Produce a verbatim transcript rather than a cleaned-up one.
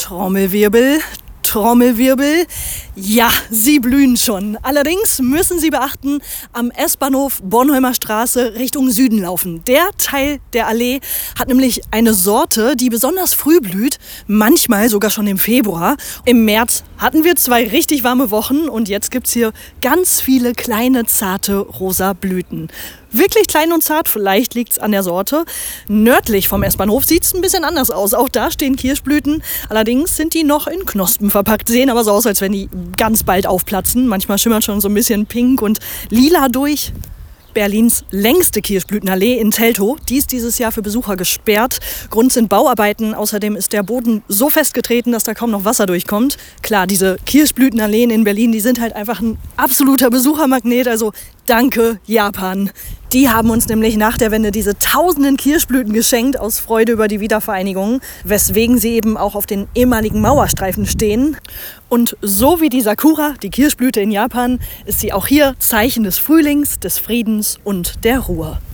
Trommelwirbel, Trommelwirbel. Ja, sie blühen schon. Allerdings müssen Sie beachten, am S-Bahnhof Bornholmer Straße Richtung Süden laufen. Der Teil der Allee hat nämlich eine Sorte, die besonders früh blüht, manchmal sogar schon im Februar. Im März hatten wir zwei richtig warme Wochen und jetzt gibt es hier ganz viele kleine, zarte rosa Blüten. Wirklich klein und zart, vielleicht liegt es an der Sorte. Nördlich vom S-Bahnhof sieht es ein bisschen anders aus. Auch da stehen Kirschblüten. Allerdings sind die noch in Knospen verpackt. Sehen aber so aus, als wenn die ganz bald aufplatzen. Manchmal schimmert schon so ein bisschen pink und lila durch. Berlins längste Kirschblütenallee in Teltow. Die ist dieses Jahr für Besucher gesperrt. Grund sind Bauarbeiten. Außerdem ist der Boden so festgetreten, dass da kaum noch Wasser durchkommt. Klar, diese Kirschblütenalleen in Berlin, die sind halt einfach ein absoluter Besuchermagnet. Also danke, Japan. Die haben uns nämlich nach der Wende diese tausenden Kirschblüten geschenkt aus Freude über die Wiedervereinigung, weswegen sie eben auch auf den ehemaligen Mauerstreifen stehen. Und so wie die Sakura, die Kirschblüte in Japan, ist sie auch hier Zeichen des Frühlings, des Friedens und der Ruhe.